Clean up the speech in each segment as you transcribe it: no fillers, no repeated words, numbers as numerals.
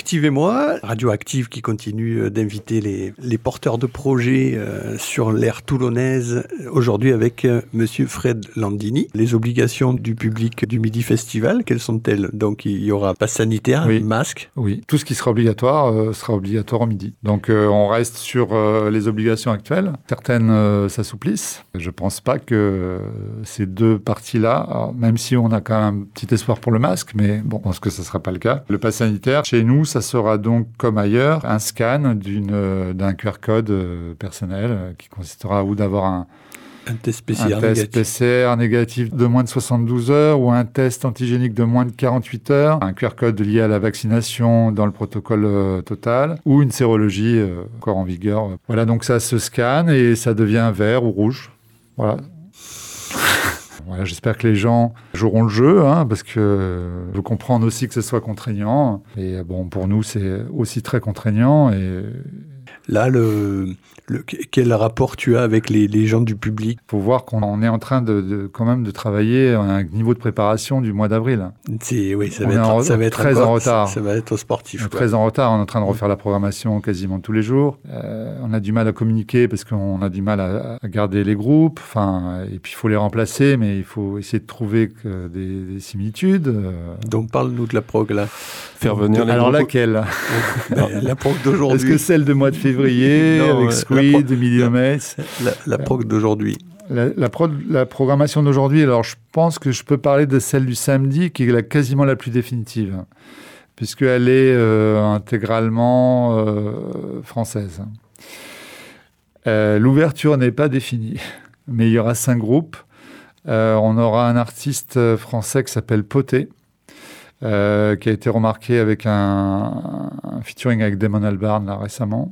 Active et moi, Radio Active qui continue d'inviter les porteurs de projets sur l'ère toulonnaise, aujourd'hui avec monsieur Fred Landini. Les obligations du public du Midi Festival, quelles sont-elles? Donc il y aura passe sanitaire, oui. Masque. Oui, tout ce qui sera obligatoire au Midi. Donc on reste sur les obligations actuelles. Certaines s'assouplissent. Je ne pense pas que ces deux parties-là, même si on a quand même un petit espoir pour le masque, mais bon, je pense que ce ne sera pas le cas. Le pass sanitaire, chez nous, ça sera donc, comme ailleurs, un scan d'un QR code personnel qui consistera ou d'avoir un test PCR négatif de moins de 72 heures ou un test antigénique de moins de 48 heures, un QR code lié à la vaccination dans le protocole total ou une sérologie encore en vigueur. Voilà, donc ça se scanne et ça devient vert ou rouge. Voilà. Voilà, j'espère que les gens joueront le jeu, parce que je comprends aussi que ce soit contraignant. Et bon, pour nous, c'est aussi très contraignant. Et là, quel rapport tu as avec les gens du public? Il faut voir qu'on est en train quand même de travailler à un niveau de préparation du mois d'avril. Oui, ça va être très en retard. Ça va être sportif. Très en retard. On est en train de refaire la programmation quasiment tous les jours. On a du mal à communiquer parce qu'on a du mal à garder les groupes. Et puis il faut les remplacer, mais il faut essayer de trouver des similitudes. Donc parle-nous de la prog là. Faire venir les Alors groupes. Laquelle? La prog d'aujourd'hui. Est-ce que celle de mois de février avec Squid, Emilio-Metz? La prog d'aujourd'hui. La programmation d'aujourd'hui, alors je pense que je peux parler de celle du samedi qui est quasiment la plus définitive, puisqu'elle est intégralement française. L'ouverture n'est pas définie, mais il y aura 5 groupes. On aura un artiste français qui s'appelle Poté, qui a été remarqué avec un featuring avec Damon Albarn là, récemment.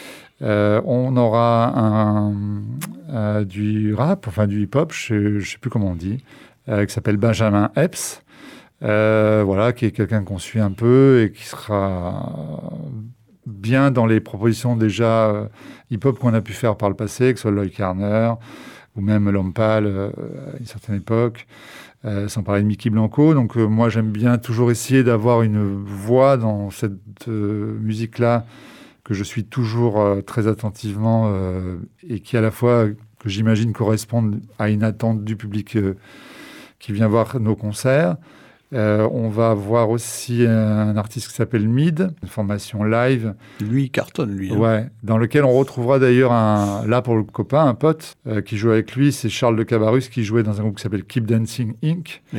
On aura du rap, du hip-hop, je ne sais plus comment on dit, qui s'appelle Benjamin Epps, qui est quelqu'un qu'on suit un peu et qui sera bien dans les propositions déjà hip-hop qu'on a pu faire par le passé, que ce soit Lloyd Carner ou même Lompal à une certaine époque. Sans parler de Mickey Blanco. Donc moi, j'aime bien toujours essayer d'avoir une voix dans cette musique-là que je suis toujours très attentivement et qui, à la fois, que j'imagine correspondent à une attente du public qui vient voir nos concerts. On va voir aussi un artiste qui s'appelle Mid, une formation live. Lui, il cartonne, lui. Ouais, dans lequel on retrouvera d'ailleurs, là pour le copain, un pote qui joue avec lui, c'est Charles de Cabarrus qui jouait dans un groupe qui s'appelle Keep Dancing Inc. Oui.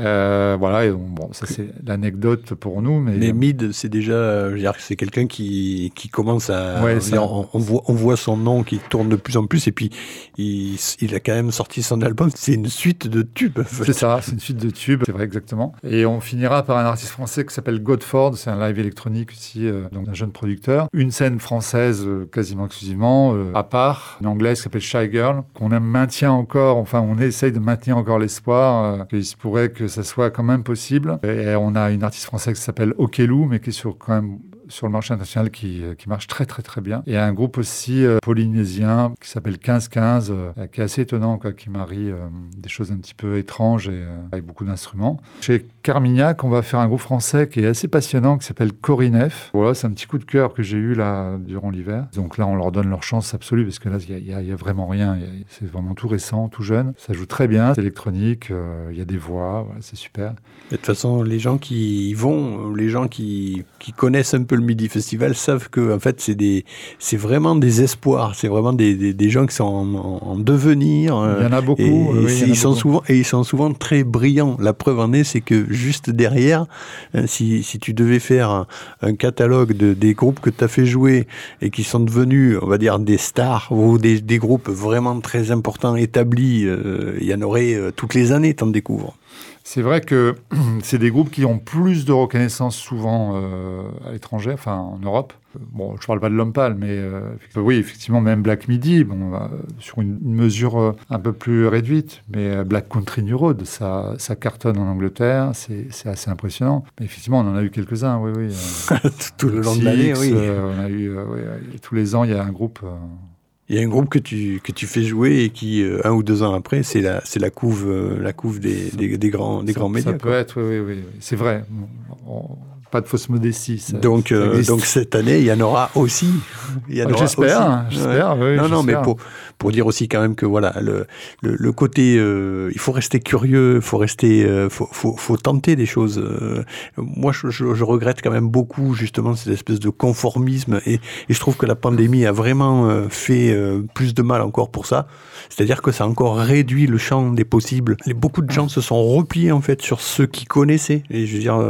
Et donc, ça c'est l'anecdote pour nous. Mais Mid, c'est déjà, c'est quelqu'un qui commence à... Ouais, on voit son nom qui tourne de plus en plus, et puis il a quand même sorti son album, c'est une suite de tubes. En fait. C'est ça, c'est une suite de tubes, c'est vrai exactement. Et on finira par un artiste français qui s'appelle Godford, c'est un live électronique aussi, donc un jeune producteur. Une scène française quasiment exclusivement, à part, une anglaise qui s'appelle Shy Girl, qu'on maintient encore, on essaye de maintenir encore l'espoir qu'il se pourrait que ça soit quand même possible. Et on a une artiste française qui s'appelle Okelou, mais qui est quand même sur le marché international qui marche très très très bien. Et un groupe aussi polynésien qui s'appelle 1515, qui est assez étonnant, qui marie des choses un petit peu étranges et avec beaucoup d'instruments. Chez Carmignac, on va faire un groupe français qui est assez passionnant, qui s'appelle Corinef. Voilà, c'est un petit coup de cœur que j'ai eu là durant l'hiver. Donc là, on leur donne leur chance absolue, parce que là, il y a vraiment rien. C'est vraiment tout récent, tout jeune. Ça joue très bien, c'est électronique, il y a des voix, voilà, c'est super. De toute façon, les gens qui y vont, les gens qui connaissent un peu le Midi Festival savent que en fait c'est vraiment des espoirs, c'est vraiment des gens qui sont en devenir. Il y en a beaucoup. Ils sont souvent très brillants. La preuve en est, c'est que juste derrière, si tu devais faire un catalogue des groupes que tu as fait jouer et qui sont devenus, on va dire, des stars ou des groupes vraiment très importants, établis, il y en aurait toutes les années, t'en découvres. C'est vrai que c'est des groupes qui ont plus de reconnaissance souvent à l'étranger, en Europe. Bon, je ne parle pas de Lompal, mais oui, effectivement, même Black Midi, sur une mesure un peu plus réduite. Mais Black Country New Road, ça cartonne en Angleterre, c'est assez impressionnant. Mais effectivement, on en a eu quelques-uns, oui. Tout le long de l'année, oui. On a eu, tous les ans, il y a un groupe... Il y a un groupe que tu fais jouer et qui, 1 ou 2 ans après, c'est la couve des grands médias. Ça peut être, oui. C'est vrai. Pas de fausse modestie. Donc cette année, il y en aura aussi. J'espère. Oui, non, mais pour dire aussi quand même que voilà, le côté, il faut rester curieux, faut tenter des choses. Moi, je regrette quand même beaucoup justement cette espèce de conformisme et je trouve que la pandémie a vraiment fait plus de mal encore pour ça. C'est-à-dire que ça a encore réduit le champ des possibles. Beaucoup de gens se sont repliés en fait sur ceux qui connaissaient. Et je veux dire,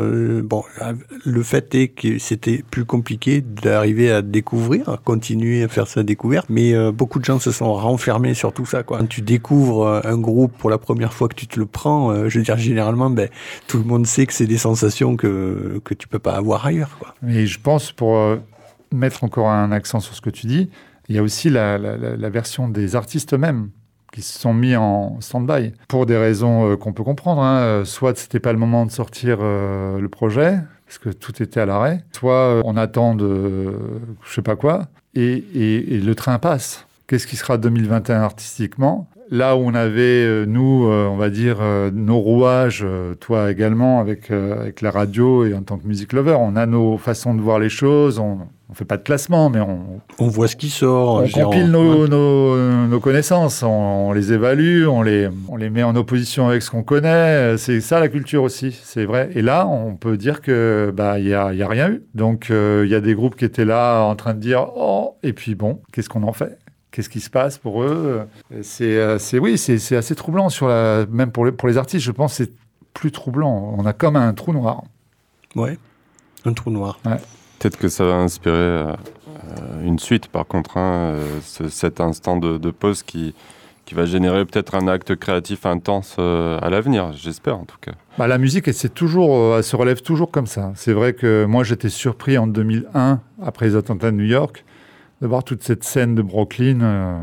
le fait est que c'était plus compliqué d'arriver à découvrir, à continuer à faire sa découverte. Mais beaucoup de gens se sont renfermés sur tout ça, quoi. Quand tu découvres un groupe pour la première fois que tu te le prends, je veux dire, généralement, tout le monde sait que c'est des sensations que tu peux pas avoir ailleurs, quoi. Et je pense, pour mettre encore un accent sur ce que tu dis, il y a aussi la version des artistes eux-mêmes qui se sont mis en stand-by pour des raisons qu'on peut comprendre. Hein. Soit c'était pas le moment de sortir le projet, parce que tout était à l'arrêt, soit on attend de je sais pas quoi, et le train passe. Qu'est-ce qui sera 2021 artistiquement ? Là où on avait, nous, on va dire, nos rouages, toi également, avec la radio et en tant que music lover, on a nos façons de voir les choses, on fait pas de classement, mais on voit ce qui sort. On compile nos connaissances, on les évalue, on les met en opposition avec ce qu'on connaît. C'est ça la culture aussi, c'est vrai. Et là, on peut dire que y a rien eu. Donc il y a des groupes qui étaient là en train de dire et puis bon, qu'est-ce qu'on en fait ? Qu'est-ce qui se passe pour eux ? C'est assez troublant même pour les artistes. Je pense que c'est plus troublant. On a comme un trou noir. Ouais, un trou noir. Ouais. Peut-être que ça va inspirer une suite, par contre, cet instant de pause qui va générer peut-être un acte créatif intense à l'avenir, j'espère en tout cas. La musique, elle se relève toujours comme ça. C'est vrai que moi, j'étais surpris en 2001, après les attentats de New York, de voir toute cette scène de Brooklyn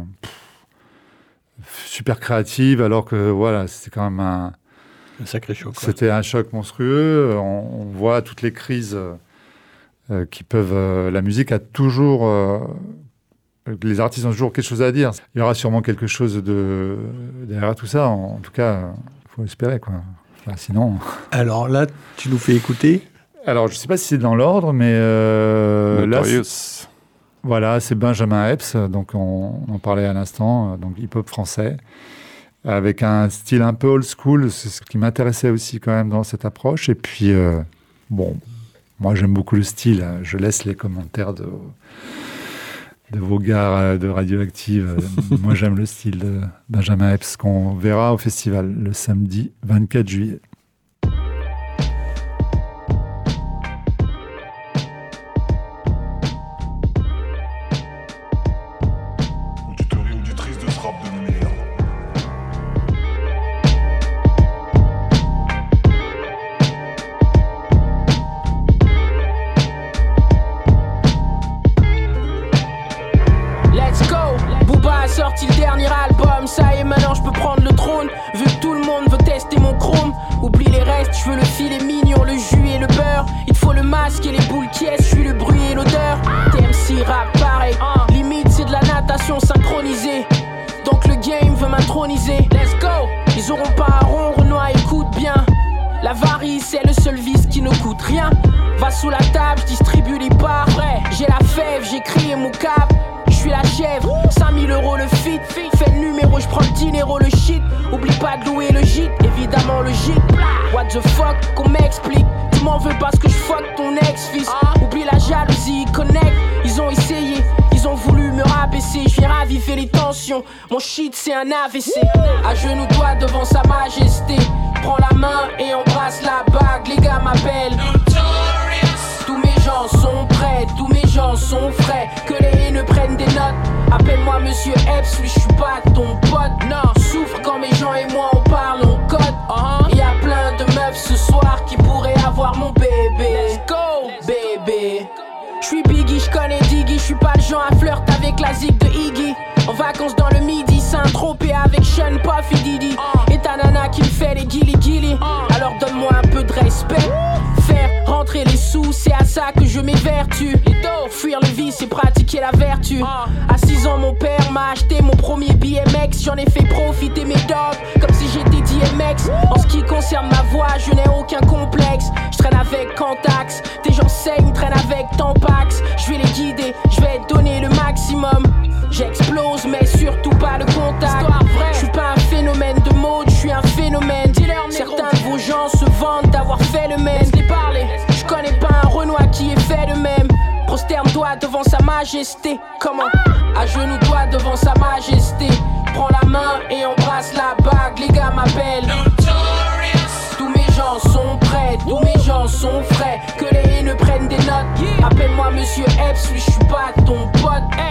super créative, alors que voilà, c'était quand même un sacré choc. C'était un choc monstrueux. On voit toutes les crises qui peuvent... la musique a toujours... les artistes ont toujours quelque chose à dire. Il y aura sûrement quelque chose derrière tout ça. En tout cas, il faut espérer, quoi. Enfin, sinon... Alors là, tu nous fais écouter ? Alors, je ne sais pas si c'est dans l'ordre, mais là... Voilà, c'est Benjamin Epps, donc on en parlait à l'instant, donc hip-hop français, avec un style un peu old school, c'est ce qui m'intéressait aussi quand même dans cette approche. Et puis, moi j'aime beaucoup le style, je laisse les commentaires de vos gars de Radioactive. Moi j'aime le style de Benjamin Epps, qu'on verra au festival le samedi 24 juillet. Sorti le dernier album, ça y est maintenant je peux prendre le trône. Vu que tout le monde veut tester mon chrome, oublie les restes, je veux le filet mignon, le jus et le beurre. Il te faut le masque et les boules qui est, je suis le bruit et l'odeur. TMC rap pareil, limite c'est de la natation synchronisée. Donc le game veut m'introniser, let's go. Ils auront pas un rond, Renoir écoute bien. L'avarice c'est le seul vice qui ne coûte rien. Va sous la table, je distribue les parts. J'ai la fève, j'ai crié mon cap. Je suis la chèvre, 5000 € le feat. Fais le numéro, je prends le dinero, le shit. Oublie pas de louer le gîte, évidemment le gîte. What the fuck, qu'on m'explique. Tu m'en veux parce que je fuck ton ex-fils. Oublie la jalousie, connect. Ils ont essayé, ils ont voulu me rabaisser. Je viens raviver les tensions, mon shit c'est un AVC. À genoux toi devant sa majesté. Prends la main et embrasse la bague, les gars m'appellent. Tous mes gens sont prêts, tous mes gens sont frais. Que les haineux prennent des notes. Appelle-moi Monsieur Epps, lui je suis pas ton pote. Non, souffre quand mes gens et moi on parle, on code. Y'a plein de meufs ce soir qui pourraient avoir mon bébé. Let's go, bébé. J'suis Biggie, j'connais Diggy. J'suis pas le genre à flirt avec la zig de Iggy. En vacances dans le midi, Saint-Tropez avec Sean, Puff et Diddy. Et ta nana qui me fait les guili-guili. Alors donne-moi un peu de respect. Faire rentrer les sous, c'est à ça que je m'évertue. Fuir le vice et pratiquer la vertu. À 6 ans mon père m'a acheté mon premier BMX. J'en ai fait profiter mes dogs comme si j'étais DMX. En ce qui concerne ma voix, je n'ai aucun complexe. Je traîne avec Cantax, tes gens saignent, traînent avec Tampax. Je vais les guider, je vais donner le maximum. J'explose mais surtout pas le contact. Je suis pas un phénomène de mode, je suis un phénomène. Certains de vos gens se vantent d'avoir fait le même. Je connais pas un Renoir qui ait fait le même. Prosterne-toi devant sa majesté. Comment? Agenouille-toi devant sa majesté. Prends la main et embrasse la bague. Les gars m'appellent tous mes gens sont prêts, tous mes gens sont frais. Que les haineux prennent des notes. Appelle-moi Monsieur Epps, lui je suis pas ton pote.